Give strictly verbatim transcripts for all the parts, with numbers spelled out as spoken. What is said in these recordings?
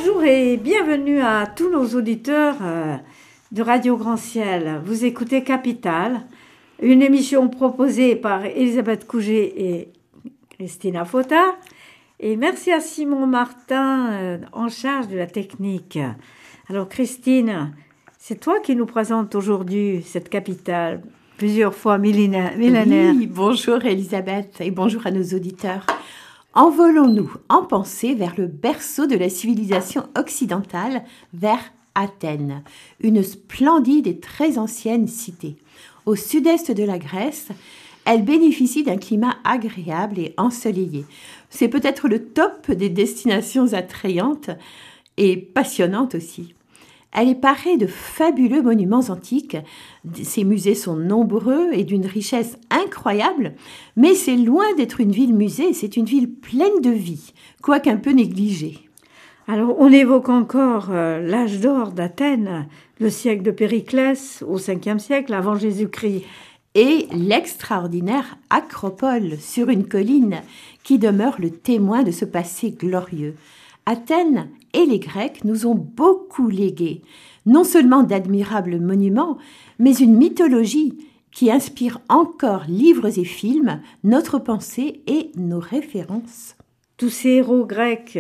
Bonjour et bienvenue à tous nos auditeurs euh, de Radio Grand Ciel. Vous écoutez Capital, une émission proposée par Elisabeth Couget et Christina Fota. Et merci à Simon Martin euh, en charge de la technique. Alors Christine, c'est toi qui nous présente aujourd'hui cette capitale, plusieurs fois millénaire. Oui, bonjour Elisabeth et bonjour à nos auditeurs. Envolons-nous en pensée vers le berceau de la civilisation occidentale, vers Athènes, une splendide et très ancienne cité. Au sud-est de la Grèce, elle bénéficie d'un climat agréable et ensoleillé. C'est peut-être le top des destinations attrayantes et passionnantes aussi. Elle est parée de fabuleux monuments antiques. Ses musées sont nombreux et d'une richesse incroyable, mais c'est loin d'être une ville-musée, c'est une ville pleine de vie, quoique un peu négligée. Alors, on évoque encore euh, l'âge d'or d'Athènes, le siècle de Périclès, au cinquième siècle avant Jésus-Christ. Et l'extraordinaire Acropole sur une colline qui demeure le témoin de ce passé glorieux. Athènes et les Grecs nous ont beaucoup légué, non seulement d'admirables monuments, mais une mythologie qui inspire encore livres et films, notre pensée et nos références. Tous ces héros grecs,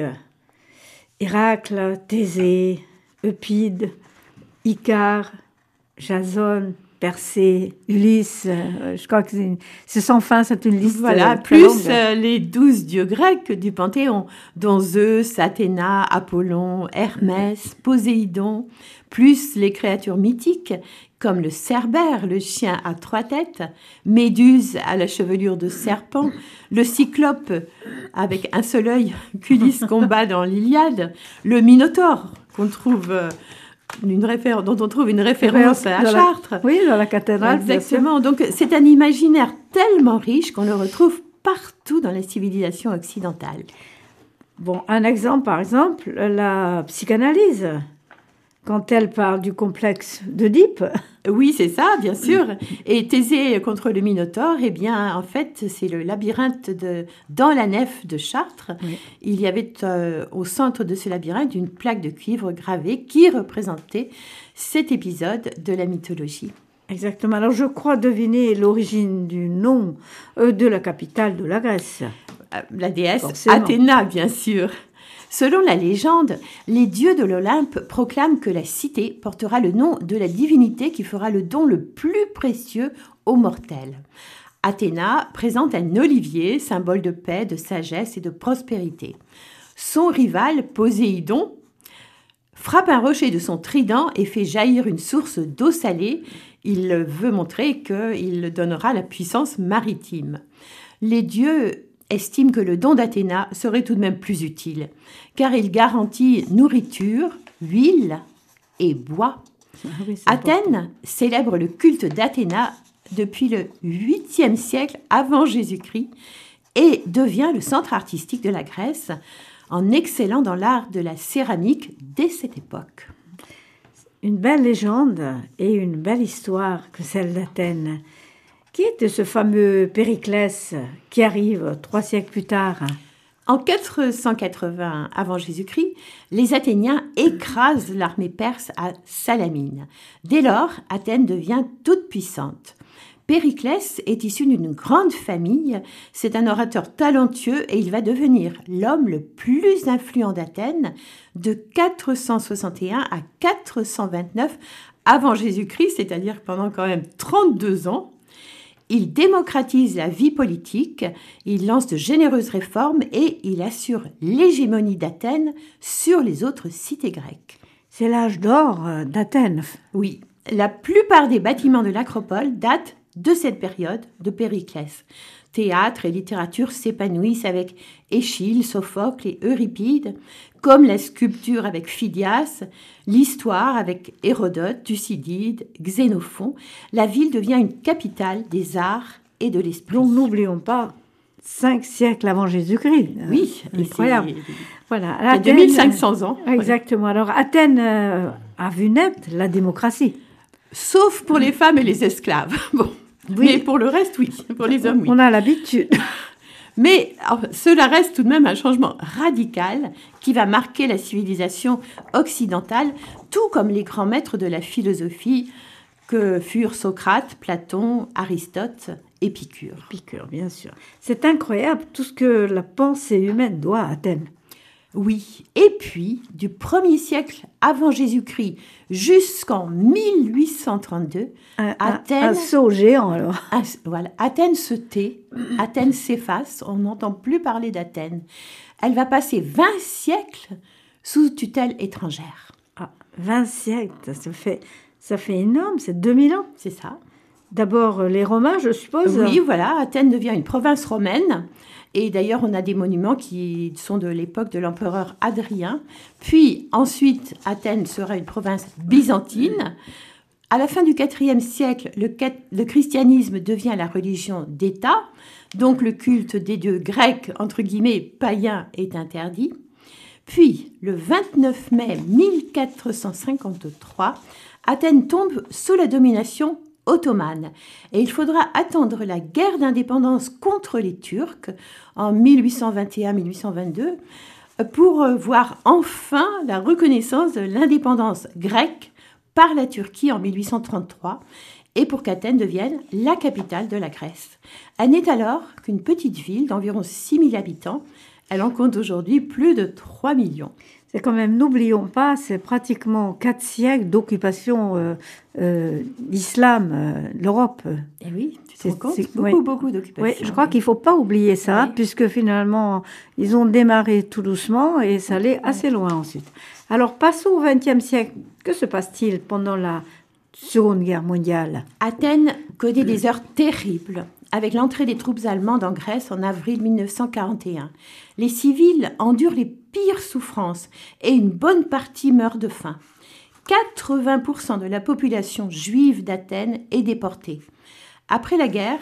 Héracle, Thésée, Eupide, Icare, Jason, Persée, Ulysse, euh, je crois que c'est, une, c'est sans fin, c'est une liste. Voilà, euh, plus euh, les douze dieux grecs du Panthéon, dont Zeus, Athéna, Apollon, Hermès, Poséidon, plus les créatures mythiques, comme le Cerbère, le chien à trois têtes, Méduse à la chevelure de serpent, le Cyclope avec un seul œil qu'Ulysse combat dans l'Iliade, le Minotaure qu'on trouve... Euh, Une réfé- dont on trouve une référence à Chartres. La, oui, dans la cathédrale. Exactement. Donc, c'est un imaginaire tellement riche qu'on le retrouve partout dans la civilisation occidentale. Bon, un exemple, par exemple, la psychanalyse, quand elle parle du complexe d'Oedipe. Oui, c'est ça, bien sûr. Et Thésée contre le Minotaure, eh bien, en fait, c'est le labyrinthe de, dans la nef de Chartres. Oui. Il y avait euh, au centre de ce labyrinthe une plaque de cuivre gravée qui représentait cet épisode de la mythologie. Exactement. Alors, je crois deviner l'origine du nom euh, de la capitale de la Grèce. Euh, la déesse Forcément. Athéna, bien sûr. Selon la légende, les dieux de l'Olympe proclament que la cité portera le nom de la divinité qui fera le don le plus précieux aux mortels. Athéna présente un olivier, symbole de paix, de sagesse et de prospérité. Son rival, Poséidon, frappe un rocher de son trident et fait jaillir une source d'eau salée. Il veut montrer qu'il donnera la puissance maritime. Les dieux estime que le don d'Athéna serait tout de même plus utile, car il garantit nourriture, huile et bois. Ah oui, Athènes important. Célèbre le culte d'Athéna depuis le huitième siècle avant Jésus-Christ et devient le centre artistique de la Grèce, en excellant dans l'art de la céramique dès cette époque. Une belle légende et une belle histoire que celle d'Athènes. Qui était ce fameux Périclès qui arrive trois siècles plus tard? En quatre cent quatre-vingts avant Jésus-Christ, les Athéniens écrasent l'armée perse à Salamine. Dès lors, Athènes devient toute puissante. Périclès est issu d'une grande famille, c'est un orateur talentueux et il va devenir l'homme le plus influent d'Athènes de quatre cent soixante et un à quatre cent vingt-neuf avant Jésus-Christ, c'est-à-dire pendant quand même trente-deux ans. Il démocratise la vie politique, il lance de généreuses réformes et il assure l'hégémonie d'Athènes sur les autres cités grecques. C'est l'âge d'or d'Athènes. Oui, la plupart des bâtiments de l'Acropole datent de cette période de Périclès. Théâtre et littérature s'épanouissent avec Échille, Sophocle et Euripide, comme la sculpture avec Phidias, l'histoire avec Hérodote, Thucydide, Xénophon. La ville devient une capitale des arts et de l'esprit. Donc n'oublions pas, cinq siècles avant Jésus-Christ. Oui, incroyable. C'est... Voilà. Il y a deux mille cinq cents ans. Exactement. Alors Athènes euh, a vu naître la démocratie. Sauf pour les femmes et les esclaves. Bon. Oui. Mais pour le reste, oui. Pour les hommes, oui. On a l'habitude. Mais alors, cela reste tout de même un changement radical qui va marquer la civilisation occidentale, tout comme les grands maîtres de la philosophie que furent Socrate, Platon, Aristote, Épicure. Épicure, bien sûr. C'est incroyable tout ce que la pensée humaine doit à Athènes. Oui, et puis, du premier siècle avant Jésus-Christ jusqu'en mille huit cent trente-deux, un, Athènes... Un, un saut géant, alors. Un, voilà, Athènes se tait, Athènes s'efface, on n'entend plus parler d'Athènes. Elle va passer vingt siècles sous tutelle étrangère. Ah, vingt siècles, ça fait, ça fait énorme, c'est deux mille ans. C'est ça. D'abord, les Romains, je suppose. Oui, voilà, Athènes devient une province romaine. Et d'ailleurs, on a des monuments qui sont de l'époque de l'empereur Hadrien. Puis, ensuite, Athènes sera une province byzantine. À la fin du quatrième siècle, le, le christianisme devient la religion d'État. Donc, le culte des dieux grecs, entre guillemets, païens, est interdit. Puis, le vingt-neuf mai mille quatre cent cinquante-trois, Athènes tombe sous la domination ottomane. Et il faudra attendre la guerre d'indépendance contre les Turcs en mille huit cent vingt et un mille huit cent vingt-deux pour voir enfin la reconnaissance de l'indépendance grecque par la Turquie en mille huit cent trente-trois et pour qu'Athènes devienne la capitale de la Grèce. Elle n'est alors qu'une petite ville d'environ six mille habitants. Elle en compte aujourd'hui plus de trois millions. C'est quand même, n'oublions pas, c'est pratiquement quatre siècles d'occupation euh, euh, d'islam, euh, l'Europe. Et oui, tu te rends compte, beaucoup, oui. beaucoup d'occupation. Oui, je crois qu'il ne faut pas oublier ça, oui. Puisque finalement, ils ont démarré tout doucement et ça allait assez loin ensuite. Alors, passons au vingtième siècle. Que se passe-t-il pendant la Seconde Guerre mondiale? Athènes connaît des heures terribles avec l'entrée des troupes allemandes en Grèce en avril mille neuf cent quarante et un. Les civils endurent les pires souffrances et une bonne partie meurt de faim. quatre-vingts pour cent de la population juive d'Athènes est déportée. Après la guerre,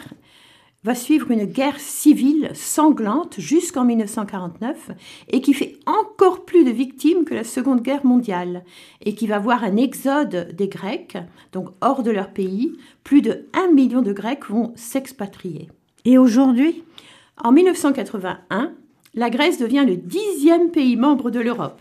va suivre une guerre civile sanglante jusqu'en mille neuf cent quarante-neuf et qui fait encore plus de victimes que la Seconde Guerre mondiale et qui va voir un exode des Grecs, donc hors de leur pays. Plus de un million de Grecs vont s'expatrier. Et aujourd'hui ? En mille neuf cent quatre-vingt-un, la Grèce devient le dixième pays membre de l'Europe,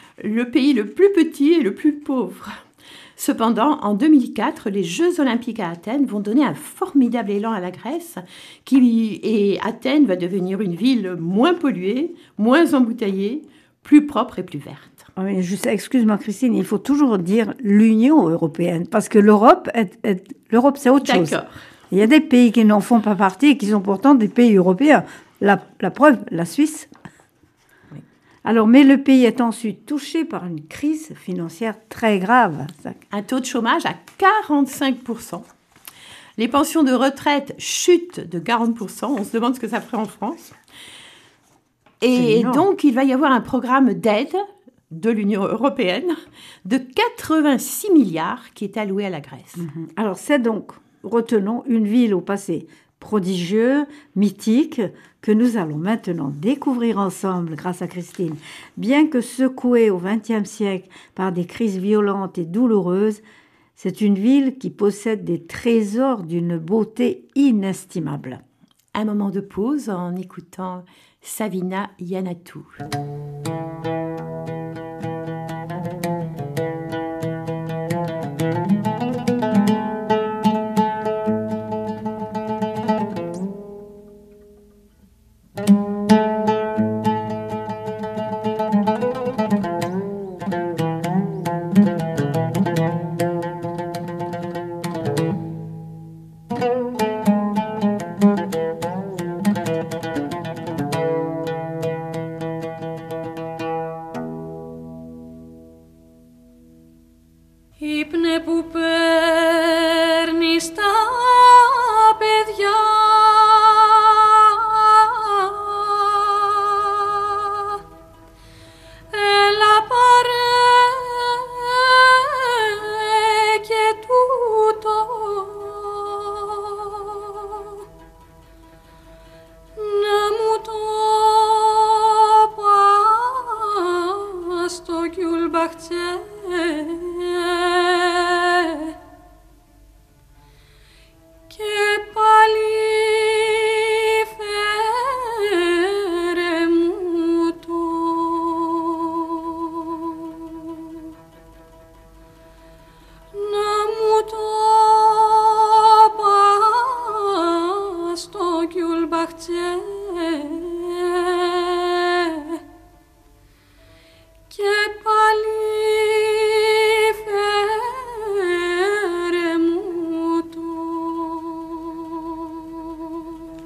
le pays le plus petit et le plus pauvre. Cependant, en deux mille quatre, les Jeux olympiques à Athènes vont donner un formidable élan à la Grèce qui, et Athènes va devenir une ville moins polluée, moins embouteillée, plus propre et plus verte. Oui, je sais, excuse-moi Christine, il faut toujours dire l'Union européenne parce que l'Europe, est, est, l'Europe c'est autre chose. D'accord. Il y a des pays qui n'en font pas partie et qui sont pourtant des pays européens. La, la preuve, la Suisse. Oui. Alors, mais le pays est ensuite touché par une crise financière très grave. Un taux de chômage à quarante-cinq pour cent. Les pensions de retraite chutent de quarante pour cent. On se demande ce que ça ferait en France. Et donc, il va y avoir un programme d'aide de l'Union européenne de quatre-vingt-six milliards qui est alloué à la Grèce. Mmh. Alors, c'est donc, retenons, une ville au passé prodigieux, mythique, que nous allons maintenant découvrir ensemble grâce à Christine. Bien que secouée au vingtième siècle par des crises violentes et douloureuses, c'est une ville qui possède des trésors d'une beauté inestimable. Un moment de pause en écoutant Savina Yanatou.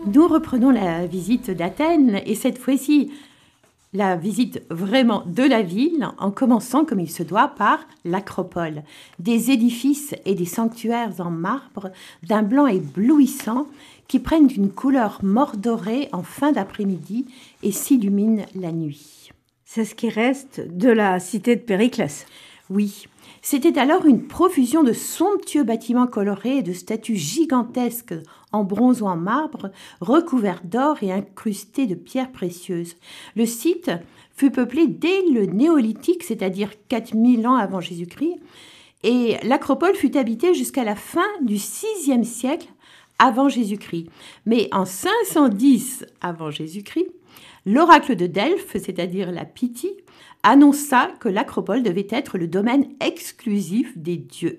Nous reprenons la visite d'Athènes et cette fois-ci, la visite vraiment de la ville en commençant comme il se doit par l'Acropole. Des édifices et des sanctuaires en marbre d'un blanc éblouissant qui prennent une couleur mordorée en fin d'après-midi et s'illuminent la nuit. C'est ce qui reste de la cité de Périclès. Oui, c'était alors une profusion de somptueux bâtiments colorés et de statues gigantesques en bronze ou en marbre, recouverts d'or et incrustés de pierres précieuses. Le site fut peuplé dès le néolithique, c'est-à-dire quatre mille ans avant Jésus-Christ, et l'Acropole fut habitée jusqu'à la fin du sixième siècle avant Jésus-Christ. Mais en cinq cent dix avant Jésus-Christ, l'oracle de Delphes, c'est-à-dire la Pythie, annonça que l'Acropole devait être le domaine exclusif des dieux.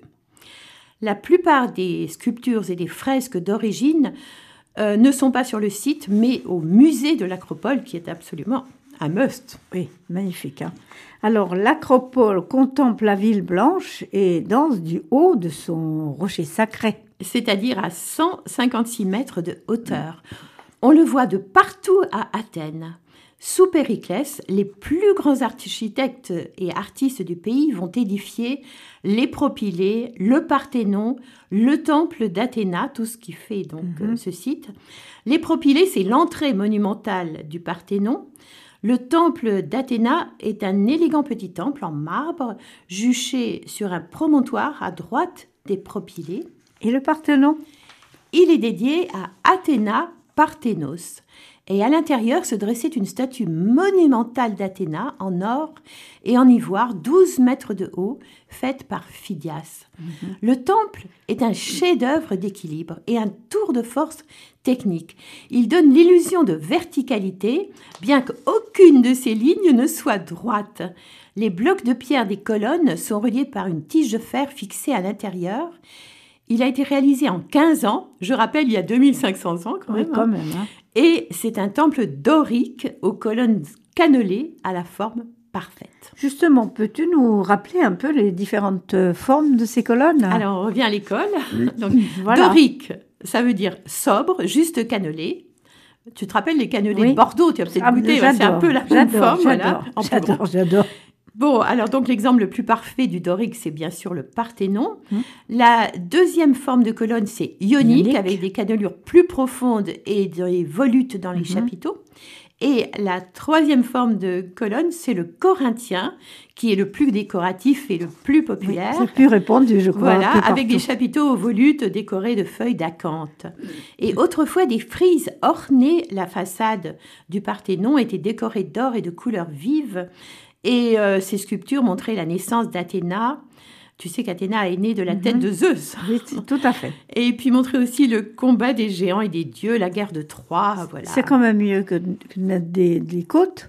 La plupart des sculptures et des fresques d'origine euh, ne sont pas sur le site, mais au musée de l'Acropole, qui est absolument un must. Oui, magnifique. Hein. Alors, l'Acropole contemple la ville blanche et danse du haut de son rocher sacré. C'est-à-dire à cent cinquante-six mètres de hauteur. On le voit de partout à Athènes. Sous Périclès, les plus grands architectes et artistes du pays vont édifier les Propylées, le Parthénon, le temple d'Athéna, tout ce qui fait donc mm-hmm. ce site. Les Propylées, c'est l'entrée monumentale du Parthénon. Le temple d'Athéna est un élégant petit temple en marbre, juché sur un promontoire à droite des Propylées. Et le Parthénon ? Il est dédié à Athéna Parthénos. Et à l'intérieur se dressait une statue monumentale d'Athéna en or et en ivoire, douze mètres de haut, faite par Phidias. Mm-hmm. Le temple est un chef-d'œuvre d'équilibre et un tour de force technique. Il donne l'illusion de verticalité, bien qu'aucune de ses lignes ne soit droite. Les blocs de pierre des colonnes sont reliés par une tige de fer fixée à l'intérieur. Il a été réalisé en quinze ans, je rappelle, il y a deux mille cinq cents ans quand même. Oui, quand même. Hein. Et c'est un temple dorique aux colonnes cannelées à la forme parfaite. Justement, peux-tu nous rappeler un peu les différentes formes de ces colonnes ? Alors, on revient à l'école. Donc, voilà. Dorique, ça veut dire sobre, juste cannelé. Tu te rappelles les cannelés oui. de Bordeaux, tu as peut-être ah, goûté, ouais, c'est un peu la même forme. J'adore, voilà, j'adore, j'adore. Bon, alors donc l'exemple le plus parfait du dorique, c'est bien sûr le Parthénon. Mmh. La deuxième forme de colonne, c'est ionique, ionique, avec des cannelures plus profondes et des volutes dans les mmh. chapiteaux. Et la troisième forme de colonne, c'est le corinthien, qui est le plus décoratif et le plus populaire. Oui, c'est le plus répandu, je crois. Voilà, avec des chapiteaux aux volutes décorés de feuilles d'acanthe. Et autrefois, des frises ornaient la façade du Parthénon, étaient décorées d'or et de couleurs vives. Et euh, ces sculptures montraient la naissance d'Athéna. Tu sais qu'Athéna est née de la tête mm-hmm. de Zeus. Oui, tout à fait. Et puis montraient aussi le combat des géants et des dieux, la guerre de Troie. Voilà. C'est quand même mieux que, que de mettre des, des côtes.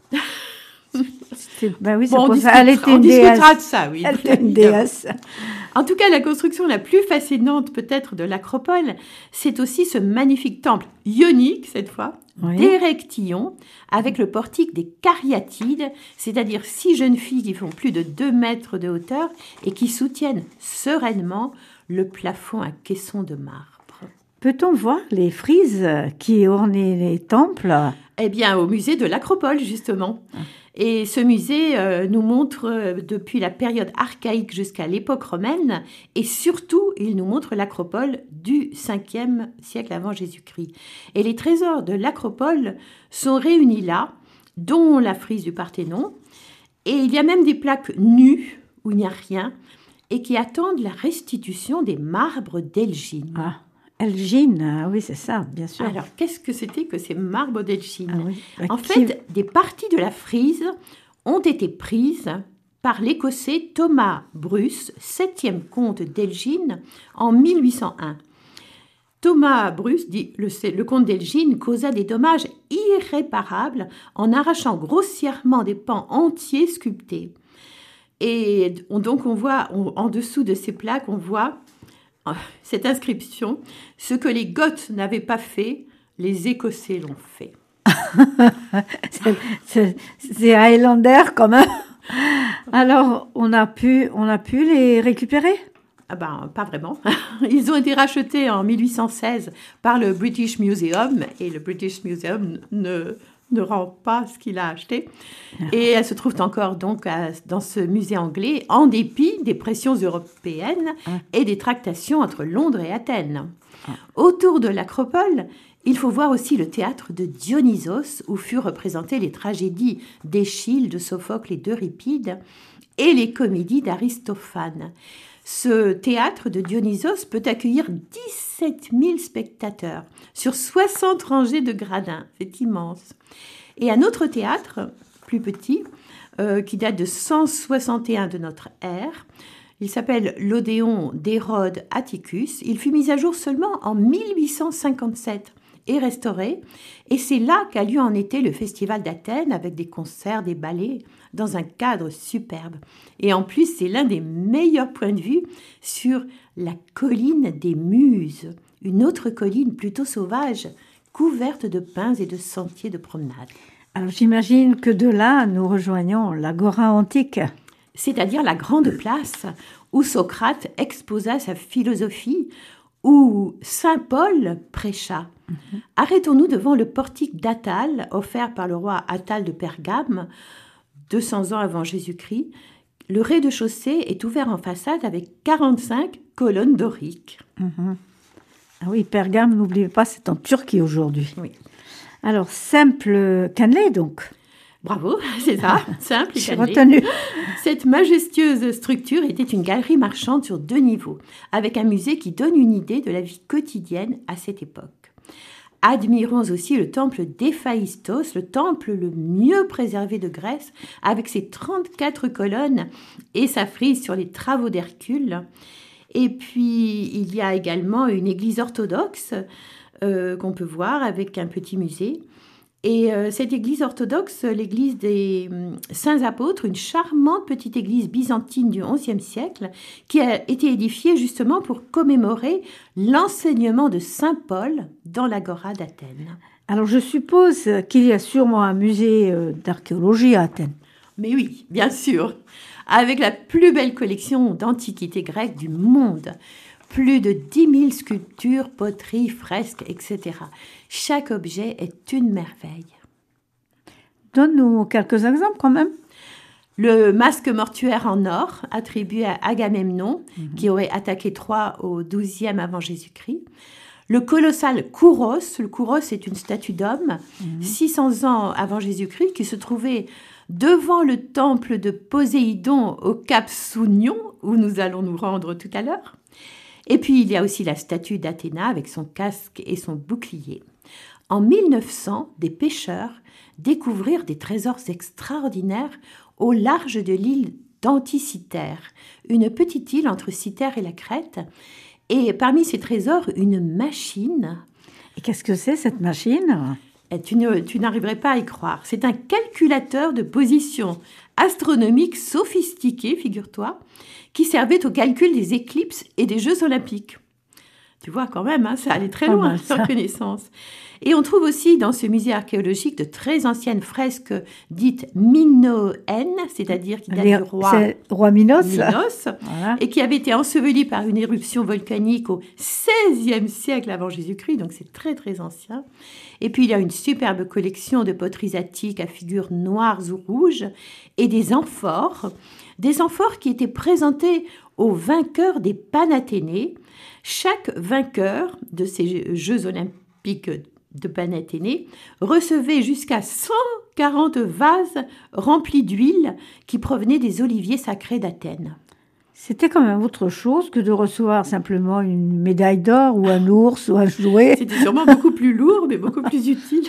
Ben oui, c'est bon, pour on ça. Elle était on une discutera de ça, oui. Elle était une déesse. En tout cas, la construction la plus fascinante peut-être de l'Acropole, c'est aussi ce magnifique temple ionique, cette fois, oui. d'Érectillon, avec le portique des Cariatides, c'est-à-dire six jeunes filles qui font plus de deux mètres de hauteur et qui soutiennent sereinement le plafond à caissons de marbre. Peut-on voir les frises qui ornaient les temples ? Eh bien, au musée de l'Acropole, justement. Ah. Et ce musée euh, nous montre euh, depuis la période archaïque jusqu'à l'époque romaine, et surtout, il nous montre l'Acropole du cinquième siècle avant Jésus-Christ. Et les trésors de l'Acropole sont réunis là, dont la frise du Parthénon, et il y a même des plaques nues, où il n'y a rien, et qui attendent la restitution des marbres d'Elgine. Ah. Elgine, oui, c'est ça, bien sûr. Alors, qu'est-ce que c'était que ces marbres d'Elgine ? ah, oui. En qui... fait, des parties de la frise ont été prises par l'Écossais Thomas Bruce, septième comte d'Elgine, en mille huit cent un. Thomas Bruce dit le, le comte d'Elgine causa des dommages irréparables en arrachant grossièrement des pans entiers sculptés. Et on, donc, on voit, on, en dessous de ces plaques, on voit cette inscription, ce que les Goths n'avaient pas fait, les Écossais l'ont fait. c'est, c'est, c'est Highlander quand même. Alors, on a pu, on a pu les récupérer ? Ah ben, pas vraiment. Ils ont été rachetés en mille huit cent seize par le British Museum et le British Museum ne, ne rend pas ce qu'il a acheté. Et elles se trouvent encore donc à, dans ce musée anglais en dépit des pressions européennes et des tractations entre Londres et Athènes. Autour de l'Acropole, il faut voir aussi le théâtre de Dionysos où furent représentées les tragédies d'Échille, de Sophocle et d'Euripide et les comédies d'Aristophane. Ce théâtre de Dionysos peut accueillir dix-sept mille spectateurs sur soixante rangées de gradins. C'est immense. Et un autre théâtre, plus petit, euh, qui date de cent soixante et un de notre ère, il s'appelle l'Odéon d'Hérode Atticus. Il fut mis à jour seulement en mille huit cent cinquante-sept et restauré. Et c'est là qu'a lieu en été le Festival d'Athènes avec des concerts, des ballets, dans un cadre superbe. Et en plus, c'est l'un des meilleurs points de vue sur la colline des Muses, une autre colline plutôt sauvage, couverte de pins et de sentiers de promenade. Alors j'imagine que de là, nous rejoignons l'Agora antique. C'est-à-dire la grande place où Socrate exposa sa philosophie, où saint Paul prêcha. Mm-hmm. Arrêtons-nous devant le portique d'Attale, offert par le roi Attale de Pergame, deux cents ans avant Jésus-Christ. Le rez-de-chaussée est ouvert en façade avec quarante-cinq colonnes doriques. Mm-hmm. Ah oui, Pergame, n'oubliez pas, c'est en Turquie aujourd'hui. Oui. Alors, simple cannelé, donc. Bravo, c'est ça, simple et J'ai retenu. Cette majestueuse structure était une galerie marchande sur deux niveaux, avec un musée qui donne une idée de la vie quotidienne à cette époque. Admirons aussi le temple d'Héphaïstos, le temple le mieux préservé de Grèce, avec ses trente-quatre colonnes et sa frise sur les travaux d'Hercule. Et puis, il y a également une église orthodoxe euh, qu'on peut voir avec un petit musée. Et euh, cette église orthodoxe, l'église des euh, Saints Apôtres, une charmante petite église byzantine du onzième siècle, qui a été édifiée justement pour commémorer l'enseignement de saint Paul dans l'Agora d'Athènes. Alors je suppose qu'il y a sûrement un musée euh, d'archéologie à Athènes. Mais oui, bien sûr, avec la plus belle collection d'antiquités grecques du monde. Plus de dix mille sculptures, poteries, fresques, et cetera. Chaque objet est une merveille. Donne-nous quelques exemples quand même. Le masque mortuaire en or, attribué à Agamemnon, mm-hmm. qui aurait attaqué Troie au douzième avant Jésus-Christ. Le colossal Kouros, le Kouros est une statue d'homme, mm-hmm. six cents ans avant Jésus-Christ, qui se trouvait devant le temple de Poséidon au cap Sounion, où nous allons nous rendre tout à l'heure. Et puis, il y a aussi la statue d'Athéna avec son casque et son bouclier. En mille neuf cents, des pêcheurs découvrirent des trésors extraordinaires au large de l'île d'Anticythère, une petite île entre Cythère et la Crète. Et parmi ces trésors, une machine. Et qu'est-ce que c'est, cette machine ? Et tu, ne, tu n'arriverais pas à y croire. C'est un calculateur de position astronomique sophistiqué, figure-toi, qui servait au calcul des éclipses et des Jeux olympiques. Tu vois quand même, hein, ça allait très loin, leur connaissance. Et on trouve aussi dans ce musée archéologique de très anciennes fresques dites minoennes, c'est-à-dire qui datent Les, du roi, c'est roi Minos, Minos voilà. Et qui avaient été ensevelies par une éruption volcanique au seizième siècle avant Jésus-Christ, donc c'est très très ancien. Et puis il y a une superbe collection de poteries attiques à figures noires ou rouges et des amphores, des amphores qui étaient présentés aux vainqueurs des Panathénées. Chaque vainqueur de ces Jeux olympiques de Panathénées recevait jusqu'à cent quarante vases remplis d'huile qui provenaient des oliviers sacrés d'Athènes. C'était quand même autre chose que de recevoir simplement une médaille d'or ou un ours ou un jouet. C'était sûrement beaucoup plus lourd, mais beaucoup plus utile.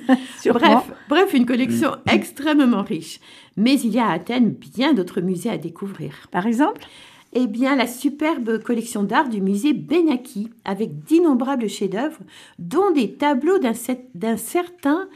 bref, bref, une collection extrêmement riche. Mais il y a à Athènes bien d'autres musées à découvrir. Par exemple ? Eh bien, la superbe collection d'art du musée Benaki, avec d'innombrables chefs-d'œuvre, dont des tableaux d'un, d'un certain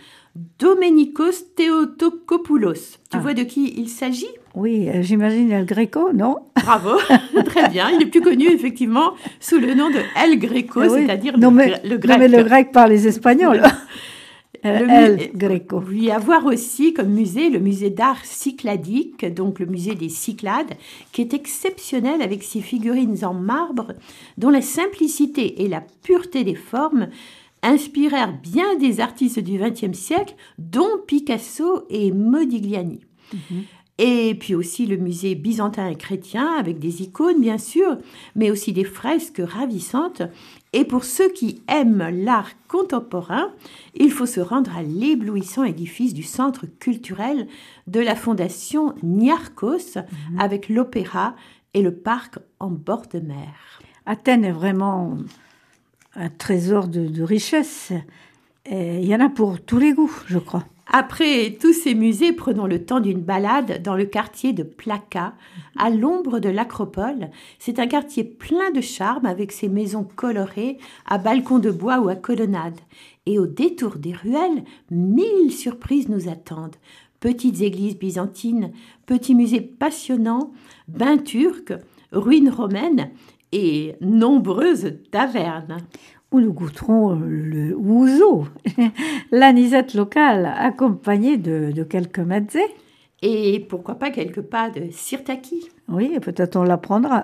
Domenikos Theotokopoulos. Tu ah. vois de qui il s'agit ? Oui, euh, j'imagine El Greco, non ? Bravo, très bien. Il est plus connu, effectivement, sous le nom de El Greco, ah oui. c'est-à-dire non, le, mais, le grec. Non, mais le grec par les Espagnols. Le El Greco. Oui, à voir aussi comme musée le musée d'art cycladique, donc le musée des Cyclades, qui est exceptionnel avec ses figurines en marbre, dont la simplicité et la pureté des formes inspirèrent bien des artistes du vingtième siècle, dont Picasso et Modigliani. Mm-hmm. Et puis aussi le musée byzantin et chrétien, avec des icônes bien sûr, mais aussi des fresques ravissantes. Et pour ceux qui aiment l'art contemporain, il faut se rendre à l'éblouissant édifice du centre culturel de la fondation Niarchos, mmh. avec l'opéra et le parc en bord de mer. Athènes est vraiment un trésor de, de richesse. Et il y en a pour tous les goûts, je crois. Après tous ces musées, prenons le temps d'une balade dans le quartier de Plaka, à l'ombre de l'Acropole. C'est un quartier plein de charme avec ses maisons colorées, à balcons de bois ou à colonnades. Et au détour des ruelles, mille surprises nous attendent. Petites églises byzantines, petits musées passionnants, bains turcs, ruines romaines et nombreuses tavernes. Où nous goûterons le ouzo, l'anisette locale, accompagnée de, de quelques mezzés. Et pourquoi pas quelques pas de sirtaki. Oui, peut-être on l'apprendra.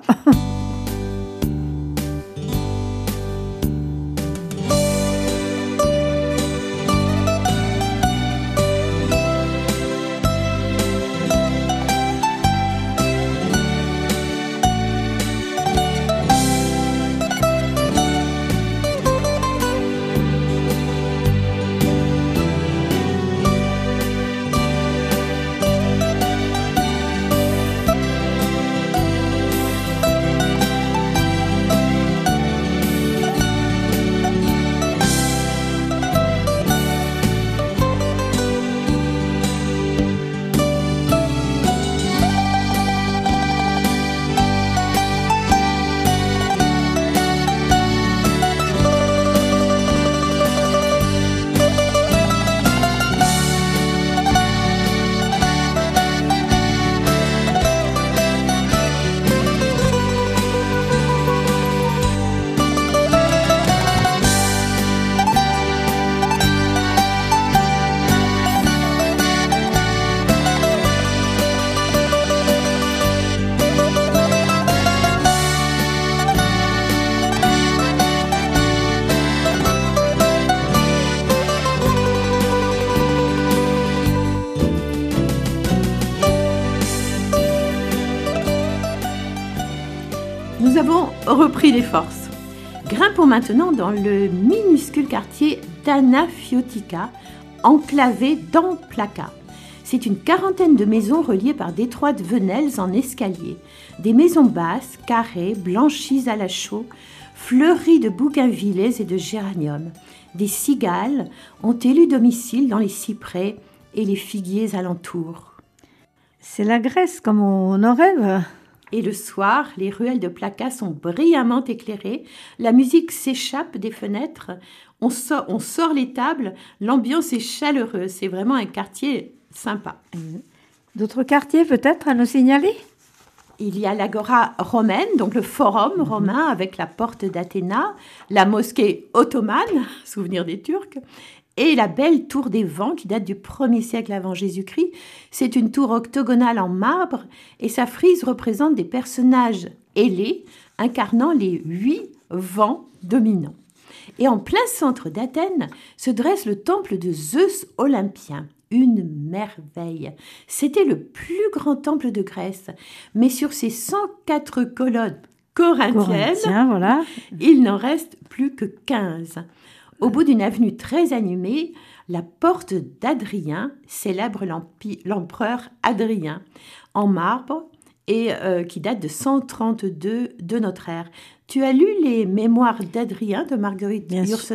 Nous avons repris les forces. Grimpons maintenant dans le minuscule quartier d'Anafiotika, enclavé dans Plaka. C'est une quarantaine de maisons reliées par d'étroites venelles en escalier. Des maisons basses, carrées, blanchies à la chaux, fleuries de bougainvillées et de géraniums. Des cigales ont élu domicile dans les cyprès et les figuiers alentours. C'est la Grèce comme on en rêve. Et le soir, les ruelles de Plaka sont brillamment éclairées, la musique s'échappe des fenêtres, on sort, on sort les tables, l'ambiance est chaleureuse, c'est vraiment un quartier sympa. D'autres quartiers peut-être à nous signaler ? Il y a l'agora romaine, donc le forum mmh. romain avec la porte d'Athéna, la mosquée ottomane, souvenir des Turcs, et la belle tour des vents qui date du premier siècle avant Jésus-Christ. C'est une tour octogonale en marbre et sa frise représente des personnages ailés incarnant les huit vents dominants. Et en plein centre d'Athènes se dresse le temple de Zeus olympien. Une merveille. C'était le plus grand temple de Grèce. Mais sur ses cent quatre colonnes corinthiennes, voilà. il n'en reste plus que quinze. Au bout d'une avenue très animée, la porte d'Adrien célèbre l'empereur Adrien en marbre et euh, qui date de cent trente-deux de notre ère. Tu as lu les Mémoires d'Adrien de Marguerite Yourcenar ?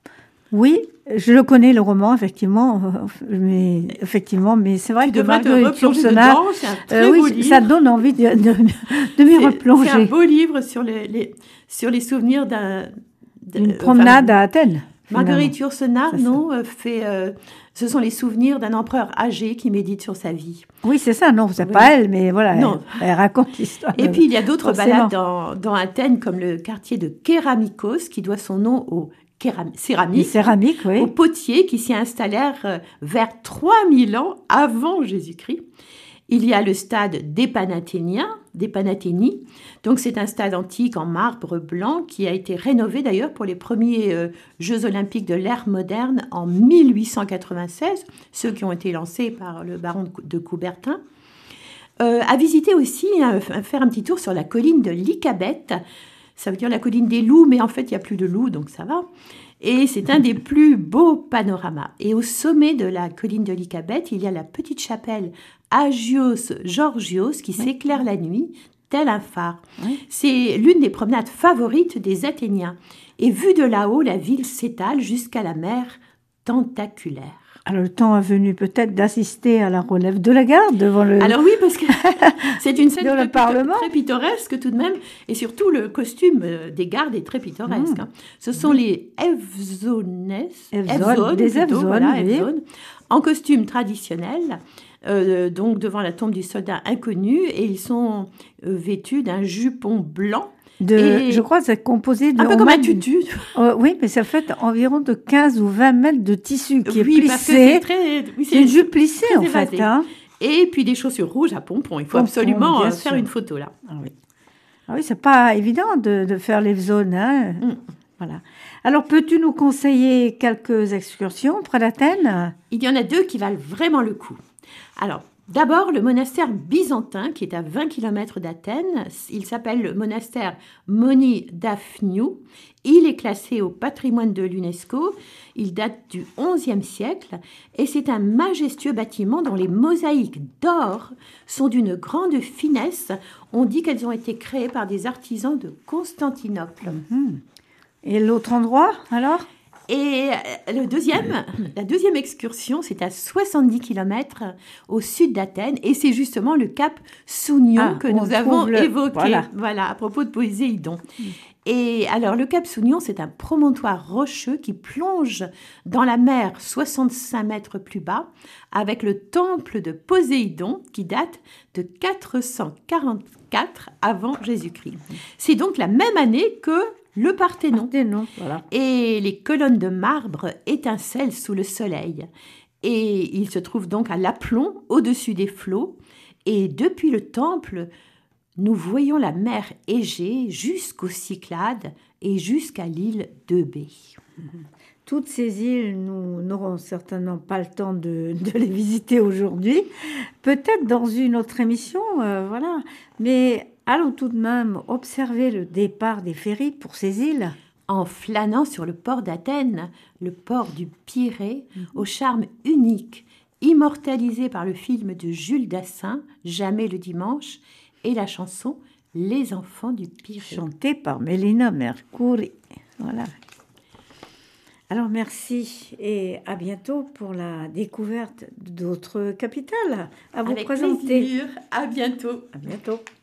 Oui, je le connais, le roman, effectivement, mais, effectivement, mais c'est vrai tu que Marguerite Yourcenar, euh, oui, ça donne envie de, de, de m'y replonger. C'est un beau livre sur les, les, sur les souvenirs d'un... Une promenade enfin, à Athènes. Marguerite Yourcenar, non, euh, fait... Euh, ce sont les souvenirs d'un empereur âgé qui médite sur sa vie. Oui, c'est ça, non, c'est oui. pas elle, mais voilà, non. Elle, elle raconte l'histoire. Et puis, il y a d'autres balades dans, dans Athènes, comme le quartier de Kéramikos, qui doit son nom au kéram- céramiques, céramiques oui. aux potiers qui s'y installèrent vers trois mille ans avant Jésus-Christ. Il y a le stade des Panathéniens, des Panathénies. Donc, c'est un stade antique en marbre blanc qui a été rénové d'ailleurs pour les premiers euh, Jeux olympiques de l'ère moderne en mille huit cent quatre-vingt-seize, ceux qui ont été lancés par le baron de Coubertin. Euh, à visiter aussi, hein, faire un petit tour sur la colline de l'Icabette. Ça veut dire la colline des loups, mais en fait, il n'y a plus de loups, donc ça va. Et c'est un des plus beaux panoramas. Et au sommet de la colline de l'Icabette, il y a la petite chapelle Agios Georgios qui oui. s'éclaire la nuit, tel un phare. Oui. C'est l'une des promenades favorites des Athéniens. Et vue de là-haut, la ville s'étale jusqu'à la mer tentaculaire. Alors, le temps est venu peut-être d'assister à la relève de la garde devant le... Alors oui, parce que c'est une scène très, Parlement. très pittoresque tout de même. Et surtout, le costume des gardes est très pittoresque. Mmh. Hein. Ce sont oui. les Evzones, Evzones, des Evzones, voilà, oui. Evzones, en costume traditionnel, euh, donc devant la tombe du soldat inconnu. Et ils sont euh, vêtus d'un jupon blanc. De, et je crois que c'est composé de... Un peu comme un tutu. Euh, oui, mais ça fait environ de quinze ou vingt mètres de tissu qui oui, est plissé. Parce que c'est, très, oui, c'est une jupe plissée, en fait. Hein. Et puis des chaussures rouges à pompons. Il faut pompons, absolument faire sûr. une photo, là. Ah oui, ah oui c'est pas évident de, de faire les zones. Hein. Mm. Voilà. Alors, peux-tu nous conseiller quelques excursions près d'Athènes ? Il y en a deux qui valent vraiment le coup. Alors, d'abord, le monastère byzantin, qui est à vingt kilomètres d'Athènes. Il s'appelle le monastère Moni Daphniou. Il est classé au patrimoine de l'UNESCO. Il date du onzième siècle. Et c'est un majestueux bâtiment dont les mosaïques d'or sont d'une grande finesse. On dit qu'elles ont été créées par des artisans de Constantinople. Mmh. Et l'autre endroit, alors ? Et le deuxième, la deuxième excursion, c'est à soixante-dix kilomètres au sud d'Athènes. Et c'est justement le cap Sounion ah, que nous avons le... évoqué voilà. Voilà, à propos de Poséidon. Mmh. Et alors, le cap Sounion, c'est un promontoire rocheux qui plonge dans la mer soixante-cinq mètres plus bas avec le temple de Poséidon qui date de quatre cent quarante-quatre avant Jésus-Christ. C'est donc la même année que le Parthénon. Parthénon voilà. Et les colonnes de marbre étincellent sous le soleil. Et il se trouve donc à l'aplomb, au-dessus des flots. Et depuis le temple, nous voyons la mer Égée jusqu'aux Cyclades et jusqu'à l'île d'Eubée. Toutes ces îles, nous n'aurons certainement pas le temps de, de les visiter aujourd'hui. Peut-être dans une autre émission, euh, voilà. Mais allons tout de même observer le départ des ferries pour ces îles. En flânant sur le port d'Athènes, le port du Pirée, mmh. au charme unique, immortalisé par le film de Jules Dassin, Jamais le dimanche, et la chanson Les enfants du Pirée. Chantée par Mélina Mercouri. Voilà. Alors merci et à bientôt pour la découverte d'autres capitales à vous Avec présenter. Plaisir. À bientôt. À bientôt.